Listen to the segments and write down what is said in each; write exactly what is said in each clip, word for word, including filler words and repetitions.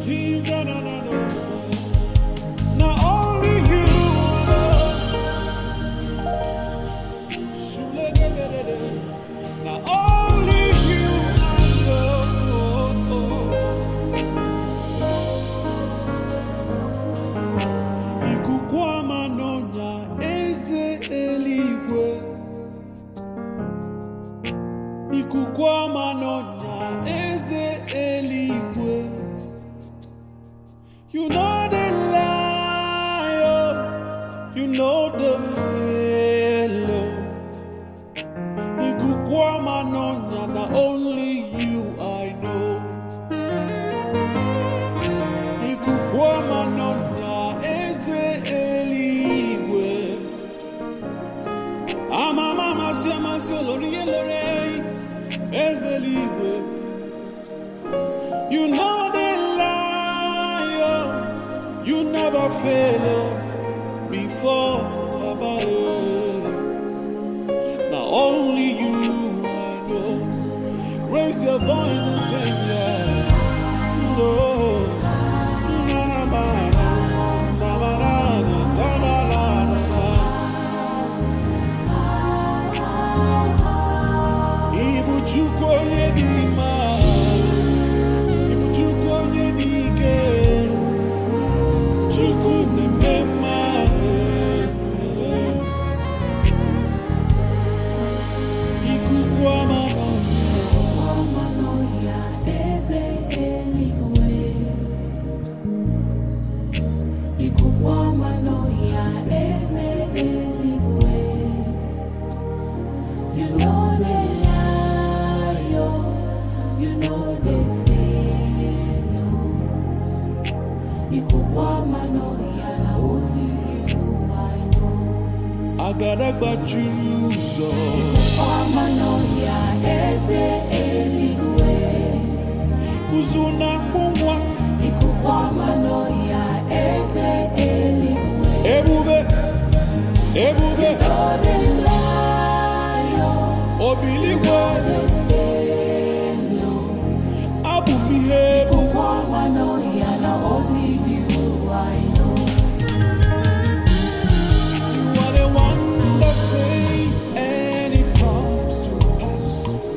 Now only you know. Now only you I know. Ikukwama nonya eze eligwe. Ikukwama nonya eze eligwe. You know the lion, you know the fellow. Ikukwama nonya na only you I know. Ikukwama nonya eze eligwe. Ama mama siama siolori elore eze eligwe. You know the lion, you never fail before, Baba. Now only you I know. Raise your voice and sing, yeah. No. Na na na na na na sa na na na. Ibuchuko yedima. Ibuchuko yedike. Agaragba Chuzo Amanoya eze eligwe Kuzuna kumwa Ikukwamanoya eze eligwe Ebube Ebube Odelayo Obiligwe Odefelo Abumihe Ikukwamanoya na only you I know. Says and it comes to pass.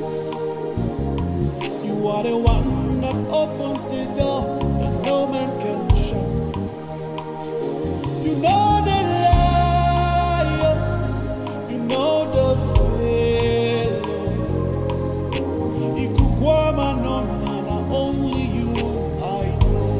You are the one that opens the door and no man can shut. You know the liar, you know the failure. Ikukwama nona na only you I know.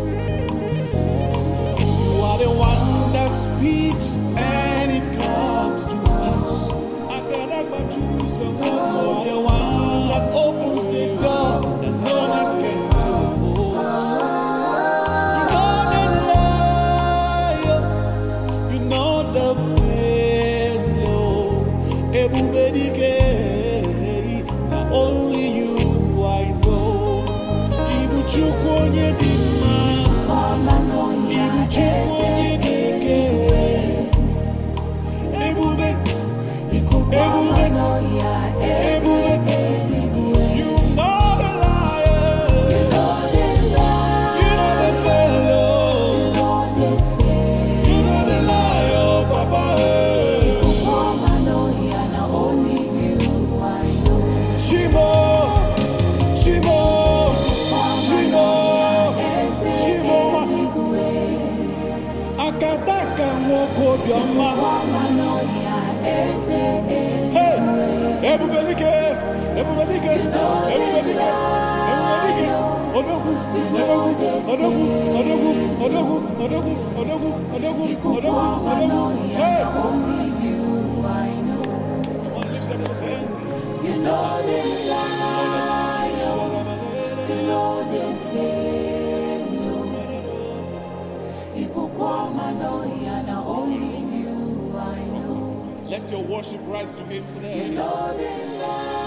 You are the one that speaks and it comes to but you the one that opens the door that no one can close. You know the liar, you know the fellow. Ebubedike, now only you I know. Ibuchukwu onye dị mma, Ibuchukwu onye dị ike. Ebube, Ebube. Hey, everybody get, everybody get, everybody get, everybody get. Odogu, odogu, odogu, odogu, odogu, odogu, odogu, odogu, odogu, odogu. Hey, only you I know. Come on, lift up those hands. You know the lion, you know the fellow. Ikukwamanoya na only you I know. Let your worship rise to him today. You know the lion.